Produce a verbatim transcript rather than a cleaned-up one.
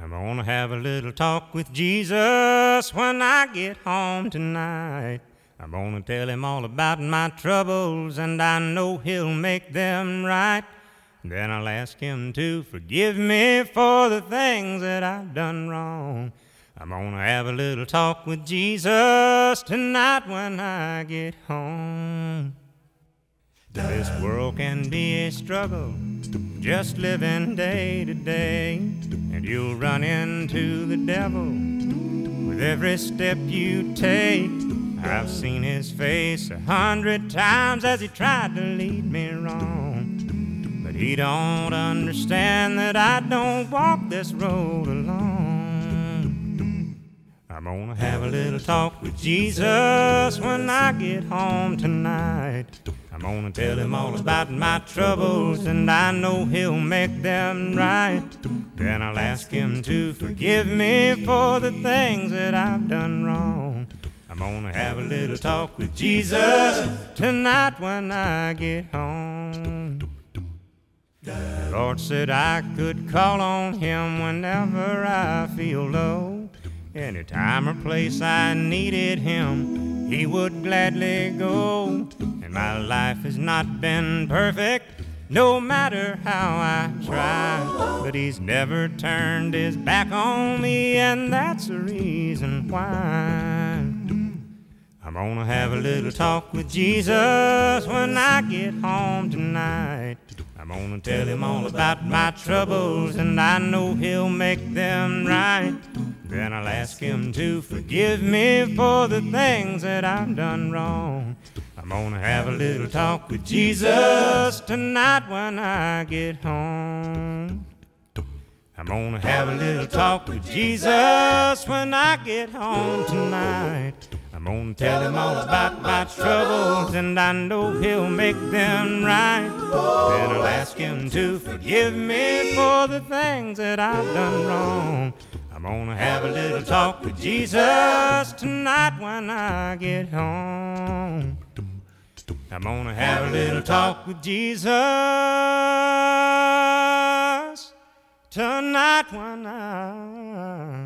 I'm gonna have a little talk with Jesus when I get home tonight. I'm gonna tell him all about my troubles, and I know he'll make them right. Then I'll ask him to forgive me for the things that I've done wrong. I'm gonna have a little talk with Jesus tonight when I get home. This world can be a struggle, just living day to day, and you'll run into the devil with every step you take. I've seen his face a hundred times as he tried to lead me wrong, but he don't understand that I don't walk this road alone. I'm gonna have a little talk with Jesus when I get home tonight. I'm gonna tell him all about my troubles, and I know he'll make them right. Then I'll ask him to forgive me for the things that I've done wrong. I'm gonna have a little talk with Jesus tonight when I get home. The Lord said I could call on him whenever I feel low. Any time or place I needed him, he would gladly go. And my life has not been perfect, no matter how I try, but he's never turned his back on me, and that's the reason why. I'm gonna have a little talk with Jesus when I get home tonight. I'm gonna tell him all about my troubles, and I know he'll make them right. Then I'll ask him to forgive me for the things that I've done wrong. I'm gonna have a little talk with Jesus tonight when I get home. I'm gonna have a little talk with Jesus when I get home tonight. I'm gonna tell him all about my troubles, and I know he'll make them right. Then I'll ask him to forgive me for the things that I've done wrong. I'm gonna have a little talk with Jesus tonight when I get home. I'm gonna have a little talk with Jesus tonight when I